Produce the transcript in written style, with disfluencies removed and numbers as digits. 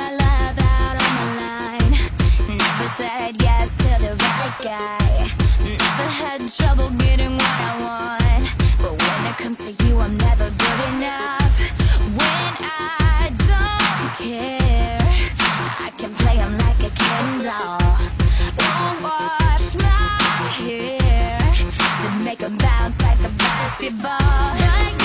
my love out on the line. Never said yes to the right guy. Never had trouble getting what I want. But when it comes to you, I'm never good enough. When I don't care, I can play him like a Ken doll. Won't wash my hair, then make him bounce like a basketball. Like